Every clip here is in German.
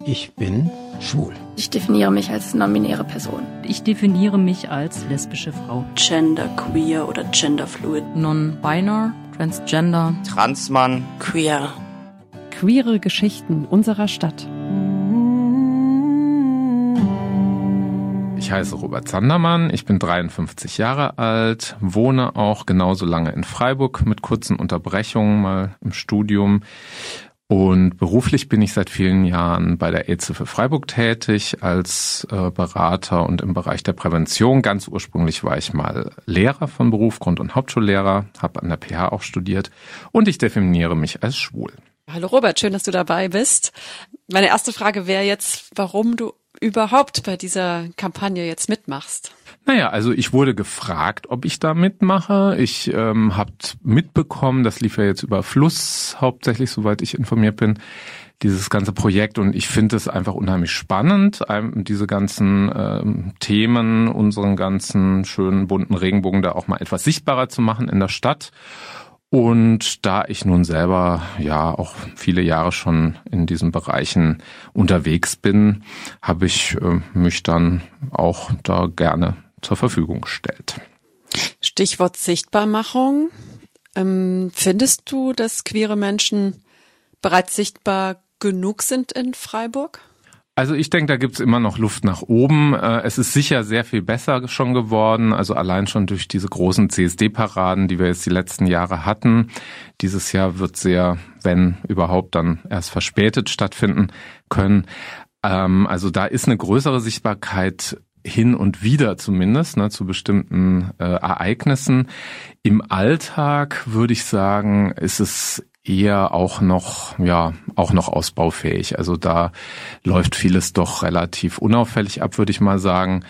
Ich bin schwul. Ich definiere mich als non-binäre Person. Ich definiere mich als lesbische Frau. Genderqueer oder genderfluid. Non-binary, transgender. Transmann. Queer. Queere Geschichten unserer Stadt. Ich heiße Robert Sandermann, ich bin 53 Jahre alt, wohne auch genauso lange in Freiburg mit kurzen Unterbrechungen mal im Studium. Und beruflich bin ich seit vielen Jahren bei der AIDS-Hilfe Freiburg tätig als Berater und im Bereich der Prävention. Ganz ursprünglich war ich mal Lehrer von Beruf, Grund- und Hauptschullehrer, habe an der PH auch studiert und ich definiere mich als schwul. Hallo Robert, schön, dass du dabei bist. Meine erste Frage wäre jetzt, warum du überhaupt bei dieser Kampagne jetzt mitmachst? Naja, also ich wurde gefragt, ob ich da mitmache. Ich habe mitbekommen, das lief ja jetzt über Fluss hauptsächlich, soweit ich informiert bin, dieses ganze Projekt. Und ich finde es einfach unheimlich spannend, diese ganzen Themen, unseren ganzen schönen bunten Regenbogen da auch mal etwas sichtbarer zu machen in der Stadt. Und da ich nun selber ja auch viele Jahre schon in diesen Bereichen unterwegs bin, habe ich mich dann auch da gerne zur Verfügung gestellt. Stichwort Sichtbarmachung. Findest du, dass queere Menschen bereits sichtbar genug sind in Freiburg? Also ich denke, da gibt's immer noch Luft nach oben. Es ist sicher sehr viel besser schon geworden, also allein schon durch diese großen CSD-Paraden, die wir jetzt die letzten Jahre hatten. Dieses Jahr wird sehr, wenn überhaupt, dann erst verspätet stattfinden können. Also da ist eine größere Sichtbarkeit hin und wieder zumindest, zu bestimmten Ereignissen. Im Alltag würde ich sagen, ist es eher auch noch ausbaufähig. Also da läuft vieles doch relativ unauffällig ab, würde ich mal sagen.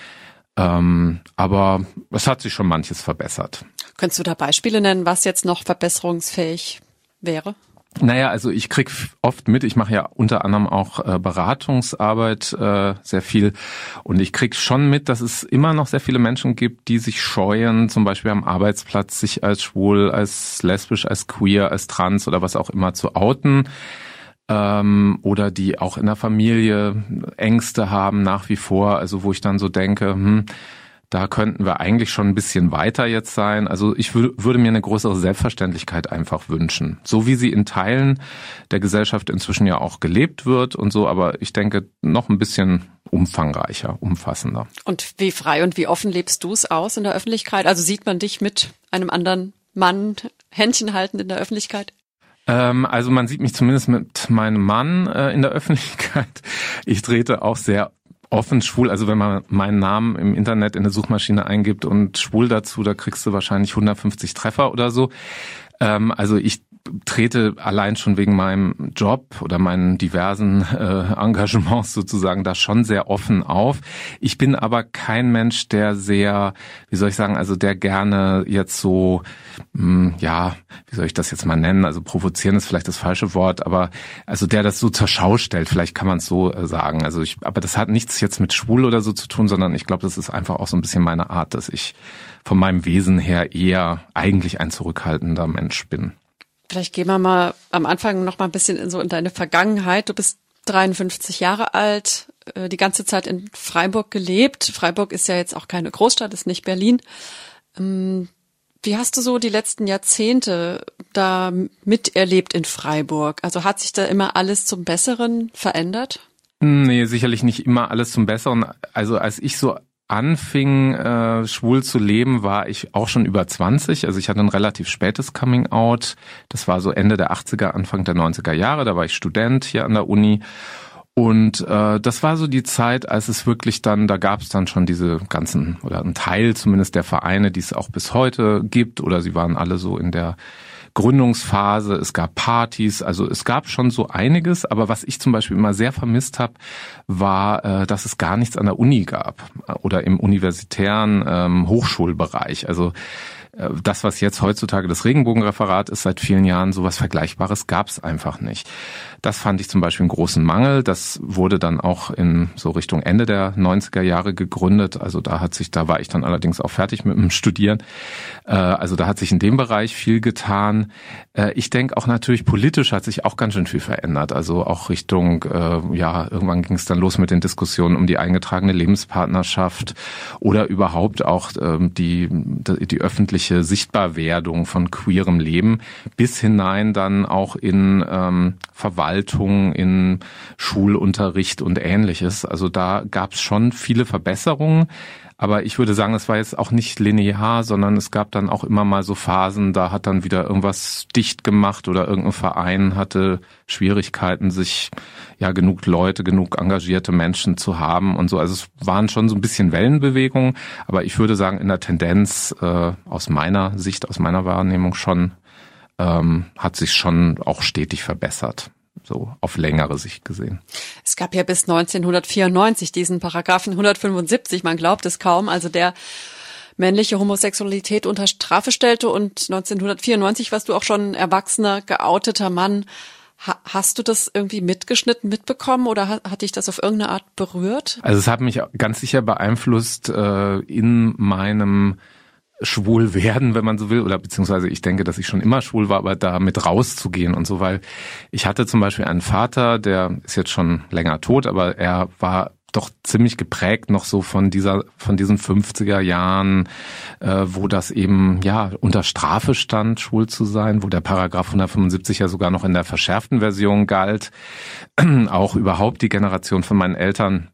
Aber es hat sich schon manches verbessert. Könntest du da Beispiele nennen, was jetzt noch verbesserungsfähig wäre? Naja, also ich krieg oft mit, ich mache ja unter anderem auch Beratungsarbeit sehr viel und ich krieg schon mit, dass es immer noch sehr viele Menschen gibt, die sich scheuen, zum Beispiel am Arbeitsplatz sich als schwul, als lesbisch, als queer, als trans oder was auch immer zu outen oder die auch in der Familie Ängste haben nach wie vor, also wo ich dann so denke, da könnten wir eigentlich schon ein bisschen weiter jetzt sein. Also ich würde mir eine größere Selbstverständlichkeit einfach wünschen. So wie sie in Teilen der Gesellschaft inzwischen ja auch gelebt wird und so, aber ich denke noch ein bisschen umfangreicher, umfassender. Und wie frei und wie offen lebst du es aus in der Öffentlichkeit? Also sieht man dich mit einem anderen Mann Händchen halten in der Öffentlichkeit? Also man sieht mich zumindest mit meinem Mann in der Öffentlichkeit. Ich trete auch sehr offen schwul, also wenn man meinen Namen im Internet in eine Suchmaschine eingibt und schwul dazu, da kriegst du wahrscheinlich 150 Treffer oder so. Also ich trete allein schon wegen meinem Job oder meinen diversen Engagements sozusagen da schon sehr offen auf. Ich bin aber kein Mensch, der sehr, wie soll ich sagen, also der gerne jetzt so, wie soll ich das jetzt mal nennen, also provozieren ist vielleicht das falsche Wort, aber also der das so zur Schau stellt, vielleicht kann man es so sagen. Also aber das hat nichts jetzt mit schwul oder so zu tun, sondern ich glaube, das ist einfach auch so ein bisschen meine Art, dass ich von meinem Wesen her eher eigentlich ein zurückhaltender Mensch bin. Vielleicht gehen wir mal am Anfang noch mal ein bisschen in deine Vergangenheit. Du bist 53 Jahre alt, die ganze Zeit in Freiburg gelebt. Freiburg ist ja jetzt auch keine Großstadt, ist nicht Berlin. Wie hast du so die letzten Jahrzehnte da miterlebt in Freiburg? Also hat sich da immer alles zum Besseren verändert? Nee, sicherlich nicht immer alles zum Besseren. Also als ich so anfing, schwul zu leben, war ich auch schon über 20. Also ich hatte ein relativ spätes Coming-out. Das war so Ende der 80er, Anfang der 90er Jahre. Da war ich Student hier an der Uni. Und das war so die Zeit, als es wirklich dann, da gab es dann schon diese ganzen, oder ein Teil zumindest der Vereine, die es auch bis heute gibt. Oder sie waren alle so in der Gründungsphase, es gab Partys, also es gab schon so einiges, aber was ich zum Beispiel immer sehr vermisst habe, war, dass es gar nichts an der Uni gab oder im universitären Hochschulbereich. Also das, was jetzt heutzutage das Regenbogenreferat ist, seit vielen Jahren, sowas Vergleichbares gab es einfach nicht. Das fand ich zum Beispiel einen großen Mangel. Das wurde dann auch in so Richtung Ende der 90er Jahre gegründet. Also da war ich dann allerdings auch fertig mit dem Studieren. Also da hat sich in dem Bereich viel getan. Ich denke auch natürlich politisch hat sich auch ganz schön viel verändert. Also auch Richtung, irgendwann ging es dann los mit den Diskussionen um die eingetragene Lebenspartnerschaft oder überhaupt auch die öffentliche Sichtbarwerdung von queerem Leben bis hinein dann auch in Verwaltung, in Schulunterricht und Ähnliches. Also da gab es schon viele Verbesserungen. Aber ich würde sagen, es war jetzt auch nicht linear, sondern es gab dann auch immer mal so Phasen, da hat dann wieder irgendwas dicht gemacht oder irgendein Verein hatte Schwierigkeiten, sich genug engagierte Menschen zu haben und so. Also es waren schon so ein bisschen Wellenbewegungen, aber ich würde sagen, in der Tendenz aus meiner Sicht, aus meiner Wahrnehmung schon, hat sich schon auch stetig verbessert. So auf längere Sicht gesehen. Es gab ja bis 1994 diesen Paragraphen 175, man glaubt es kaum, also der männliche Homosexualität unter Strafe stellte, und 1994 warst du auch schon erwachsener, geouteter Mann. Hast du das irgendwie mitbekommen oder hat dich das auf irgendeine Art berührt? Also es hat mich ganz sicher beeinflusst in meinem schwul werden, wenn man so will, oder beziehungsweise ich denke, dass ich schon immer schwul war, aber da mit rauszugehen und so, weil ich hatte zum Beispiel einen Vater, der ist jetzt schon länger tot, aber er war doch ziemlich geprägt noch so von diesen 50er Jahren, wo das eben unter Strafe stand, schwul zu sein, wo der Paragraph 175 ja sogar noch in der verschärften Version galt. Auch überhaupt die Generation von meinen Eltern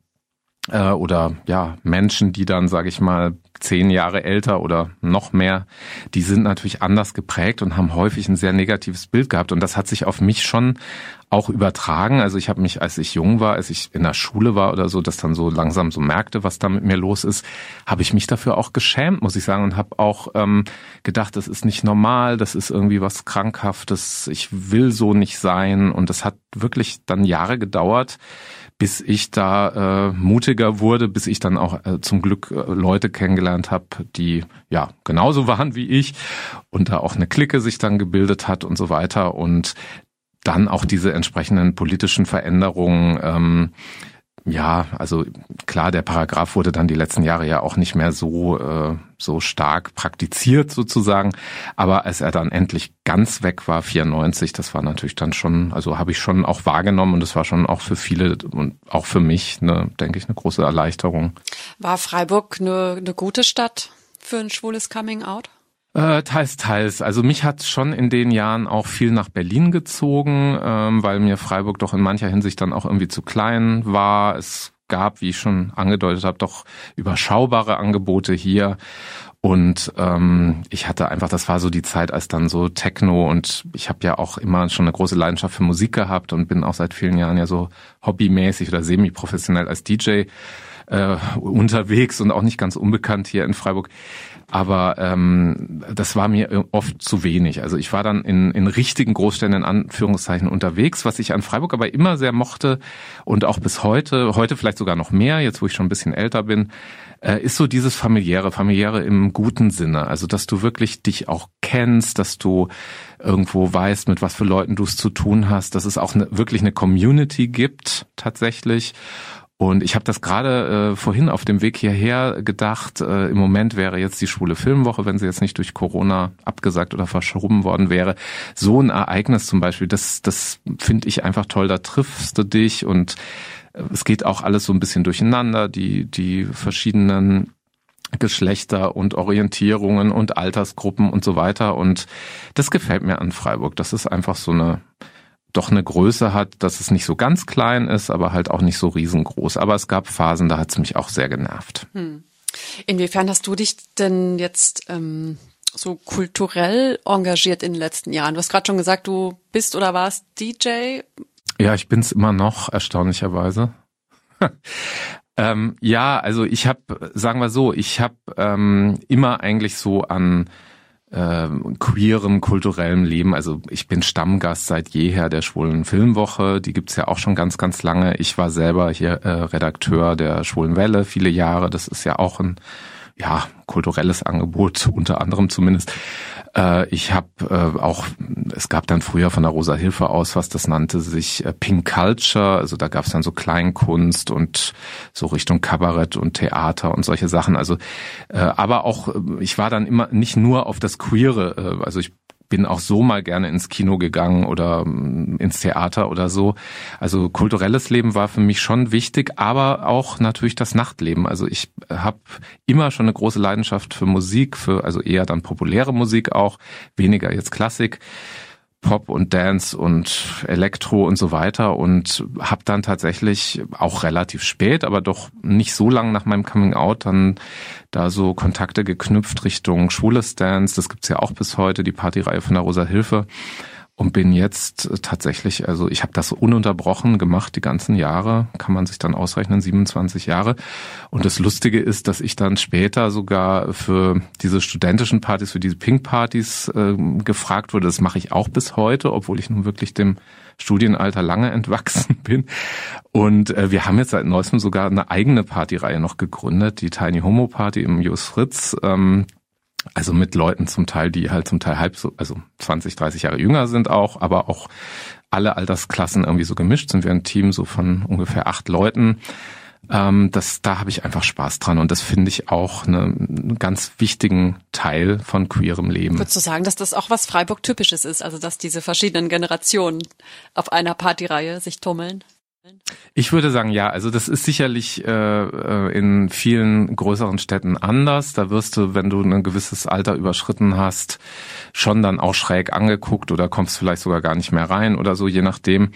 oder Menschen, die dann, sage ich mal, 10 Jahre älter oder noch mehr, die sind natürlich anders geprägt und haben häufig ein sehr negatives Bild gehabt. Und das hat sich auf mich schon auch übertragen. Also ich habe mich, als ich jung war, als ich in der Schule war oder so, das dann so langsam so merkte, was da mit mir los ist, habe ich mich dafür auch geschämt, muss ich sagen, und habe auch gedacht, das ist nicht normal, das ist irgendwie was Krankhaftes, ich will so nicht sein. Und das hat wirklich dann Jahre gedauert, bis ich da mutiger wurde, bis ich dann auch zum Glück Leute kennengelernt habe, die genauso waren wie ich und da auch eine Clique sich dann gebildet hat und so weiter, und dann auch diese entsprechenden politischen Veränderungen. Also klar, der Paragraph wurde dann die letzten Jahre ja auch nicht mehr so stark praktiziert sozusagen, aber als er dann endlich ganz weg war, 94, das war natürlich dann schon, also habe ich schon auch wahrgenommen, und das war schon auch für viele und auch für mich, denke ich, eine große Erleichterung. War Freiburg eine gute Stadt für ein schwules Coming-out? Teils. Also mich hat schon in den Jahren auch viel nach Berlin gezogen, weil mir Freiburg doch in mancher Hinsicht dann auch irgendwie zu klein war. Es gab, wie ich schon angedeutet habe, doch überschaubare Angebote hier. Und ich hatte einfach, das war so die Zeit, als dann so Techno, und ich habe ja auch immer schon eine große Leidenschaft für Musik gehabt und bin auch seit vielen Jahren ja so hobbymäßig oder semi-professionell als DJ unterwegs und auch nicht ganz unbekannt hier in Freiburg. Aber das war mir oft zu wenig. Also ich war dann in richtigen Großstädten in Anführungszeichen unterwegs, was ich an Freiburg aber immer sehr mochte und auch bis heute vielleicht sogar noch mehr, jetzt wo ich schon ein bisschen älter bin, ist so dieses familiäre im guten Sinne. Also dass du wirklich dich auch kennst, dass du irgendwo weißt, mit was für Leuten du es zu tun hast, dass es auch wirklich eine Community gibt tatsächlich. Und ich habe das gerade vorhin auf dem Weg hierher gedacht, im Moment wäre jetzt die Schwule Filmwoche, wenn sie jetzt nicht durch Corona abgesagt oder verschoben worden wäre. So ein Ereignis zum Beispiel, das finde ich einfach toll, da triffst du dich, und es geht auch alles so ein bisschen durcheinander, die verschiedenen Geschlechter und Orientierungen und Altersgruppen und so weiter. Und das gefällt mir an Freiburg, dass es einfach so eine Größe hat, dass es nicht so ganz klein ist, aber halt auch nicht so riesengroß. Aber es gab Phasen, da hat es mich auch sehr genervt. Inwiefern hast du dich denn jetzt so kulturell engagiert in den letzten Jahren? Du hast gerade schon gesagt, du bist oder warst DJ. Ja, ich bin's immer noch, erstaunlicherweise. Also ich habe, sagen wir so, immer eigentlich so an queerem, kulturellem Leben. Also ich bin Stammgast seit jeher der Schwulen Filmwoche. Die gibt's ja auch schon ganz, ganz lange. Ich war selber hier Redakteur der Schwulen Welle viele Jahre. Das ist ja auch ein kulturelles Angebot, unter anderem zumindest. Ich habe es gab dann früher von der Rosa Hilfe aus was, das nannte sich Pink Culture, also da gab es dann so Kleinkunst und so Richtung Kabarett und Theater und solche Sachen. Also aber auch, ich war dann immer nicht nur auf das Queere, also ich bin auch so mal gerne ins Kino gegangen oder ins Theater oder so. Also kulturelles Leben war für mich schon wichtig, aber auch natürlich das Nachtleben. Also ich habe immer schon eine große Leidenschaft für Musik, also eher dann populäre Musik auch, weniger jetzt Klassik. Pop und Dance und Elektro und so weiter und habe dann tatsächlich auch relativ spät, aber doch nicht so lang nach meinem Coming Out dann da so Kontakte geknüpft Richtung schwules Dance. Das gibt's ja auch bis heute, die Partyreihe von der Rosa Hilfe. Und bin jetzt tatsächlich, also ich habe das so ununterbrochen gemacht, die ganzen Jahre, kann man sich dann ausrechnen, 27 Jahre. Und das Lustige ist, dass ich dann später sogar für diese studentischen Partys, für diese Pink-Partys gefragt wurde. Das mache ich auch bis heute, obwohl ich nun wirklich dem Studienalter lange entwachsen bin. Und wir haben jetzt seit neuestem sogar eine eigene Partyreihe noch gegründet, die Tiny Homo Party im Jos Fritz. Also mit Leuten zum Teil, die halt zum Teil halb so, also 20, 30 Jahre jünger sind auch, aber auch alle Altersklassen irgendwie so gemischt sind wir ein Team so von ungefähr 8 Leuten. Da habe ich einfach Spaß dran und das finde ich auch einen ganz wichtigen Teil von queerem Leben. Würdest du sagen, dass das auch was Freiburg-Typisches ist, also dass diese verschiedenen Generationen auf einer Partyreihe sich tummeln? Ich würde sagen, ja, also das ist sicherlich in vielen größeren Städten anders. Da wirst du, wenn du ein gewisses Alter überschritten hast, schon dann auch schräg angeguckt oder kommst vielleicht sogar gar nicht mehr rein oder so, je nachdem.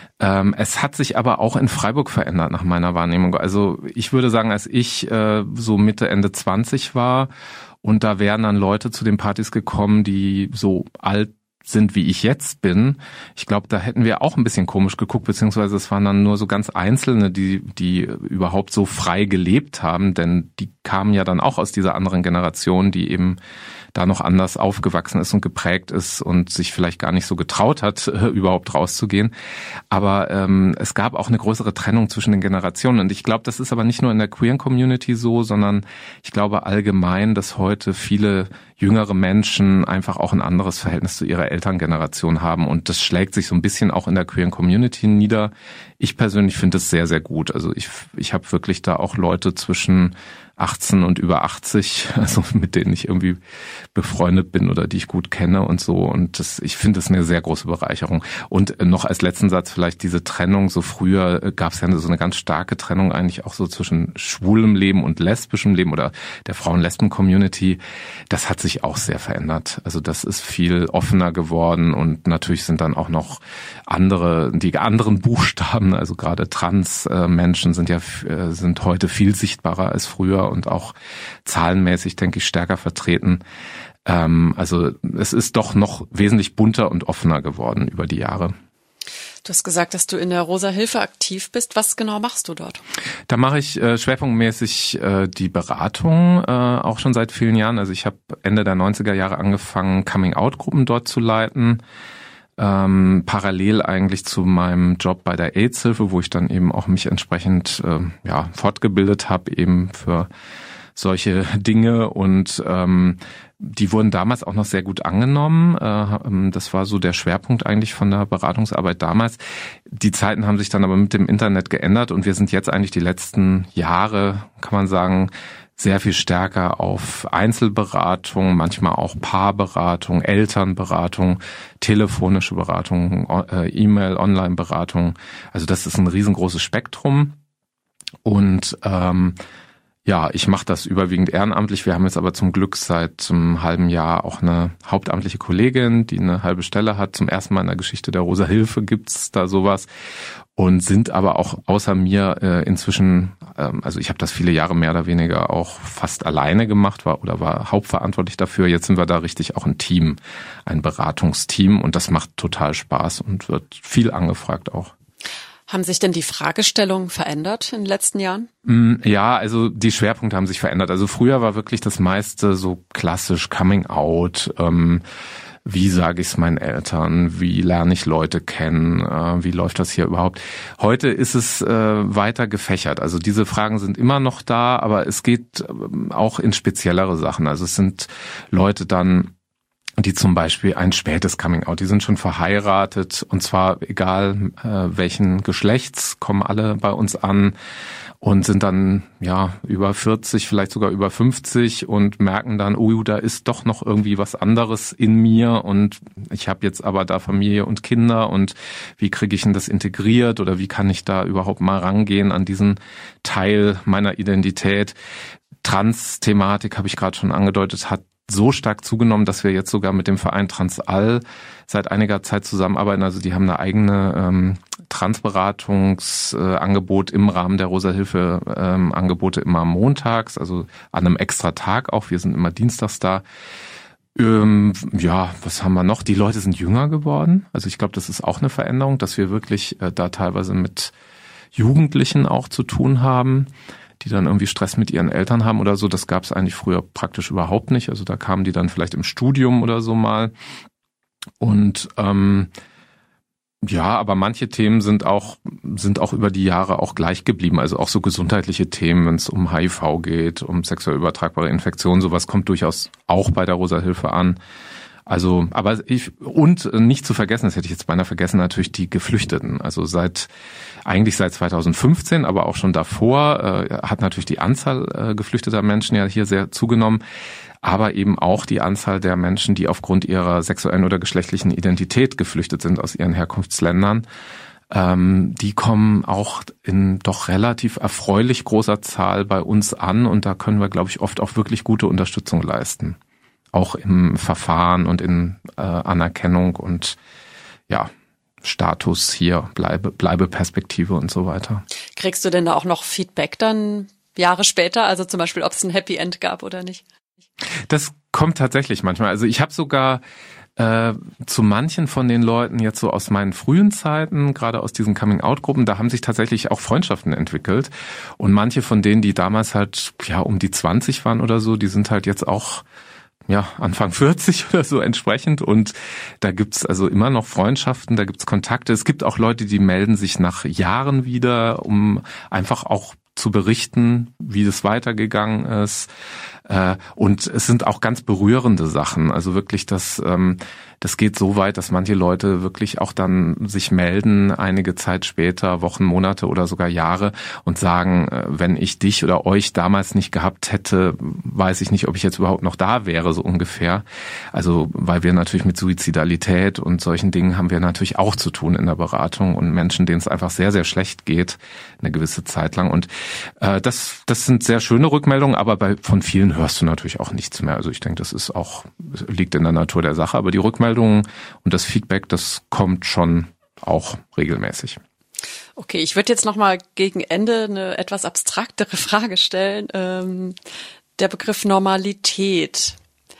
Es hat sich aber auch in Freiburg verändert nach meiner Wahrnehmung. Also ich würde sagen, als ich so Mitte, Ende 20 war und da wären dann Leute zu den Partys gekommen, die so alt sind, wie ich jetzt bin. Ich glaube, da hätten wir auch ein bisschen komisch geguckt, beziehungsweise es waren dann nur so ganz Einzelne, die überhaupt so frei gelebt haben, denn die kamen ja dann auch aus dieser anderen Generation, die eben da noch anders aufgewachsen ist und geprägt ist und sich vielleicht gar nicht so getraut hat, überhaupt rauszugehen. Aber es gab auch eine größere Trennung zwischen den Generationen. Und ich glaube, das ist aber nicht nur in der queeren Community so, sondern ich glaube allgemein, dass heute viele jüngere Menschen einfach auch ein anderes Verhältnis zu ihrer Elterngeneration haben. Und das schlägt sich so ein bisschen auch in der queeren Community nieder. Ich persönlich finde es sehr, sehr gut. Also ich habe wirklich da auch Leute zwischen 18 und über 80, also mit denen ich irgendwie befreundet bin oder die ich gut kenne und so. Und ich finde das eine sehr große Bereicherung. Und noch als letzten Satz vielleicht diese Trennung. So früher gab es ja so eine ganz starke Trennung eigentlich auch so zwischen schwulem Leben und lesbischem Leben oder der Frauen-Lesben-Community. Das hat sich auch sehr verändert. Also das ist viel offener geworden und natürlich sind dann auch noch die anderen Buchstaben, also gerade Trans-Menschen sind heute viel sichtbarer als früher und auch zahlenmäßig, denke ich, stärker vertreten. Also es ist doch noch wesentlich bunter und offener geworden über die Jahre. Du hast gesagt, dass du in der Rosa Hilfe aktiv bist. Was genau machst du dort? Da mache ich schwerpunktmäßig die Beratung, auch schon seit vielen Jahren. Also ich habe Ende der 90er Jahre angefangen, Coming-out-Gruppen dort zu leiten. Parallel eigentlich zu meinem Job bei der AIDS-Hilfe, wo ich dann eben auch mich entsprechend fortgebildet habe, eben für solche Dinge und die wurden damals auch noch sehr gut angenommen. Das war so der Schwerpunkt eigentlich von der Beratungsarbeit damals. Die Zeiten haben sich dann aber mit dem Internet geändert und wir sind jetzt eigentlich die letzten Jahre, kann man sagen, sehr viel stärker auf Einzelberatung, manchmal auch Paarberatung, Elternberatung, telefonische Beratung, E-Mail, Online-Beratung. Also das ist ein riesengroßes Spektrum und ich mache das überwiegend ehrenamtlich. Wir haben jetzt aber zum Glück seit einem halben Jahr auch eine hauptamtliche Kollegin, die eine halbe Stelle hat. Zum ersten Mal in der Geschichte der Rosa Hilfe gibt's da sowas und sind aber auch außer mir inzwischen, also ich habe das viele Jahre mehr oder weniger auch fast alleine gemacht, war hauptverantwortlich dafür. Jetzt sind wir da richtig auch ein Team, ein Beratungsteam und das macht total Spaß und wird viel angefragt auch. Haben sich denn die Fragestellungen verändert in den letzten Jahren? Ja, also die Schwerpunkte haben sich verändert. Also früher war wirklich das meiste so klassisch Coming Out, wie sage ich es meinen Eltern, wie lerne ich Leute kennen, wie läuft das hier überhaupt. Heute ist es weiter gefächert, also diese Fragen sind immer noch da, aber es geht auch in speziellere Sachen. Also es sind Leute dann, die zum Beispiel ein spätes Coming-out, die sind schon verheiratet und zwar egal welchen Geschlechts, kommen alle bei uns an und sind dann ja über 40, vielleicht sogar über 50 und merken dann, oh, da ist doch noch irgendwie was anderes in mir und ich habe jetzt aber da Familie und Kinder und wie kriege ich denn das integriert oder wie kann ich da überhaupt mal rangehen an diesen Teil meiner Identität. Trans-Thematik, habe ich gerade schon angedeutet, hat so stark zugenommen, dass wir jetzt sogar mit dem Verein Transall seit einiger Zeit zusammenarbeiten. Also die haben eine eigene Transberatungsangebot im Rahmen der Rosa-Hilfe Angebote immer montags, also an einem extra Tag auch. Wir sind immer dienstags da. Ja, was haben wir noch? Die Leute sind jünger geworden. Also ich glaube, das ist auch eine Veränderung, dass wir wirklich da teilweise mit Jugendlichen auch zu tun haben, die dann irgendwie Stress mit ihren Eltern haben oder so. Das gab es eigentlich früher praktisch überhaupt nicht. Also da kamen die dann vielleicht im Studium oder so mal. Und ja, aber manche Themen sind auch über die Jahre auch gleich geblieben. Also auch so gesundheitliche Themen, wenn es um HIV geht, um sexuell übertragbare Infektionen, sowas kommt durchaus auch bei der Rosa-Hilfe an. Also, aber und nicht zu vergessen, das hätte ich jetzt beinahe vergessen, natürlich die Geflüchteten. Also eigentlich seit 2015, aber auch schon davor, hat natürlich die Anzahl geflüchteter Menschen ja hier sehr zugenommen, aber eben auch die Anzahl der Menschen, die aufgrund ihrer sexuellen oder geschlechtlichen Identität geflüchtet sind aus ihren Herkunftsländern. Die kommen auch in doch relativ erfreulich großer Zahl bei uns an und da können wir, glaube ich, oft auch wirklich gute Unterstützung leisten. Auch im Verfahren und in Anerkennung und ja, Status hier, Bleibeperspektive und so weiter. Kriegst du denn da auch noch Feedback dann Jahre später? Also zum Beispiel, ob es ein Happy End gab oder nicht? Das kommt tatsächlich manchmal. Also ich habe sogar zu manchen von den Leuten jetzt so aus meinen frühen Zeiten, gerade aus diesen Coming-out-Gruppen, da haben sich tatsächlich auch Freundschaften entwickelt. Und manche von denen, die damals halt ja um die 20 waren oder so, die sind halt jetzt auch ja, Anfang 40 oder so entsprechend und da gibt's also immer noch Freundschaften, da gibt's Kontakte. Es gibt auch Leute, die melden sich nach Jahren wieder, um einfach auch zu berichten, wie das weitergegangen ist. Und es sind auch ganz berührende Sachen. Also wirklich, das geht so weit, dass manche Leute wirklich auch dann sich melden, einige Zeit später, Wochen, Monate oder sogar Jahre und sagen, wenn ich dich oder euch damals nicht gehabt hätte, weiß ich nicht, ob ich jetzt überhaupt noch da wäre, so ungefähr. Also, weil wir natürlich mit Suizidalität und solchen Dingen haben wir natürlich auch zu tun in der Beratung und Menschen, denen es einfach sehr, sehr schlecht geht, eine gewisse Zeit lang. Und das sind sehr schöne Rückmeldungen, aber von vielen hörst du natürlich auch nichts mehr. Also ich denke, das liegt in der Natur der Sache, aber die Rückmeldungen und das Feedback, das kommt schon auch regelmäßig. Okay, ich würde jetzt nochmal gegen Ende eine etwas abstraktere Frage stellen. Der Begriff Normalität.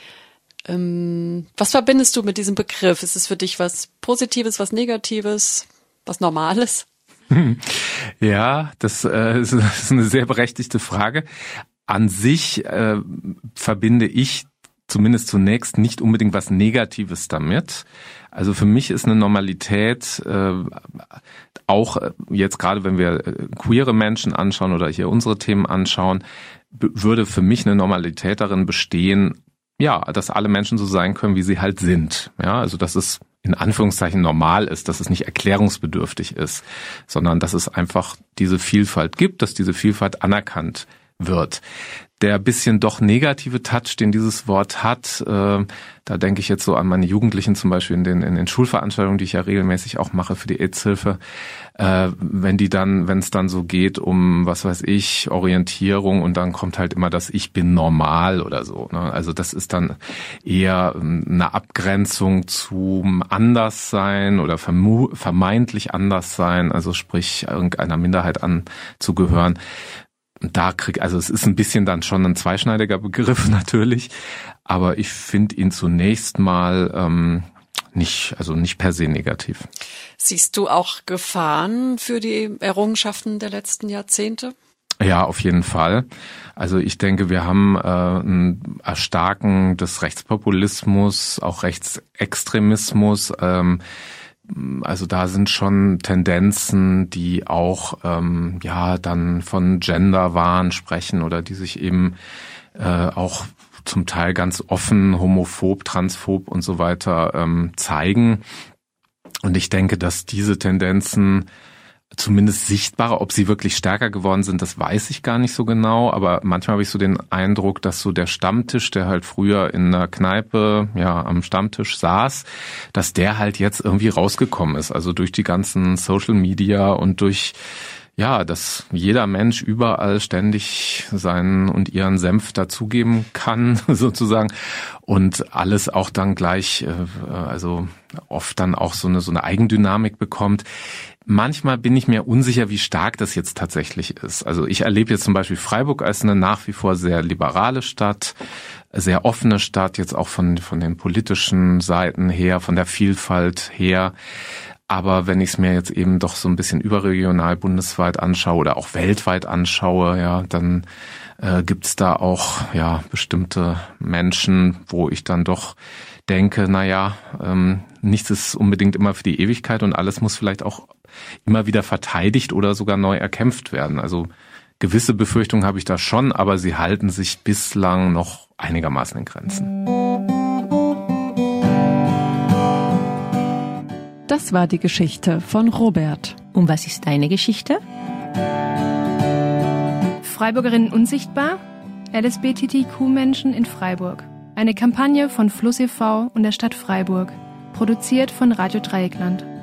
Was verbindest du mit diesem Begriff? Ist es für dich was Positives, was Negatives, was Normales? Ja, das ist eine sehr berechtigte Frage. An sich verbinde ich zumindest zunächst nicht unbedingt was Negatives damit. Also für mich ist eine Normalität auch jetzt gerade, wenn wir queere Menschen anschauen oder hier unsere Themen anschauen, würde für mich eine Normalität darin bestehen, ja, dass alle Menschen so sein können, wie sie halt sind. Ja, also dass es in Anführungszeichen normal ist, dass es nicht erklärungsbedürftig ist, sondern dass es einfach diese Vielfalt gibt, dass diese Vielfalt anerkannt wird. Der bisschen doch negative Touch, den dieses Wort hat, da denke ich jetzt so an meine Jugendlichen zum Beispiel in den Schulveranstaltungen, die ich ja regelmäßig auch mache für die AIDS-Hilfe, wenn es dann so geht um, was weiß ich, Orientierung und dann kommt halt immer das Ich bin normal oder so. Ne? Also das ist dann eher eine Abgrenzung zum Anderssein oder vermeintlich Anderssein, also sprich irgendeiner Minderheit anzugehören. Also es ist ein bisschen dann schon ein zweischneidiger Begriff natürlich, aber ich finde ihn zunächst mal nicht per se negativ. Siehst du auch Gefahren für die Errungenschaften der letzten Jahrzehnte? Ja, auf jeden Fall. Also ich denke, wir haben ein Erstarken des Rechtspopulismus, auch Rechtsextremismus. Also da sind schon Tendenzen, die auch dann von Genderwahn sprechen oder die sich eben auch zum Teil ganz offen homophob, transphob und so weiter zeigen. Und ich denke, dass diese Tendenzen zumindest sichtbarer, ob sie wirklich stärker geworden sind, das weiß ich gar nicht so genau, aber manchmal habe ich so den Eindruck, dass so der Stammtisch, der halt früher in einer Kneipe, am Stammtisch saß, dass der halt jetzt irgendwie rausgekommen ist, also durch die ganzen Social Media und durch dass jeder Mensch überall ständig seinen und ihren Senf dazugeben kann, sozusagen, und alles auch dann gleich, also oft dann auch so eine Eigendynamik bekommt. Manchmal bin ich mir unsicher, wie stark das jetzt tatsächlich ist. Also ich erlebe jetzt zum Beispiel Freiburg als eine nach wie vor sehr liberale Stadt, sehr offene Stadt, jetzt auch von den politischen Seiten her, von der Vielfalt her. Aber wenn ich es mir jetzt eben doch so ein bisschen überregional bundesweit anschaue oder auch weltweit anschaue, dann gibt's da auch bestimmte Menschen, wo ich dann doch denke, nichts ist unbedingt immer für die Ewigkeit und alles muss vielleicht auch immer wieder verteidigt oder sogar neu erkämpft werden. Also gewisse Befürchtungen habe ich da schon, aber sie halten sich bislang noch einigermaßen in Grenzen. Das war die Geschichte von Robert. Und was ist deine Geschichte? Freiburgerinnen unsichtbar? LSBTQ-Menschen in Freiburg. Eine Kampagne von Fluss e.V. und der Stadt Freiburg. Produziert von Radio Dreieckland.